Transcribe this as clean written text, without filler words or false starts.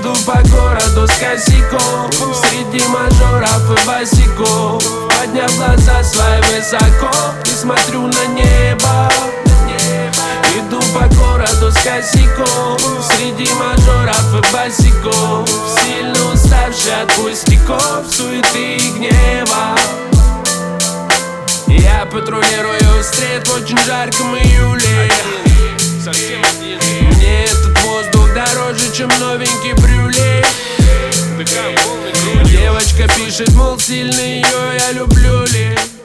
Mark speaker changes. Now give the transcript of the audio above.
Speaker 1: Иду по городу с косяком, среди мажоров и босиков, подняв глаза свои высоко и смотрю на небо. Иду по городу с косяком, среди мажоров и босиков, сильно уставший от пустяков, суеты и гнева. Я патрулирую стрит в очень жарком июле. Мне этот воздух дороже, чем новенький брюле. Девочка пишет, мол, сильно ее я люблю ли.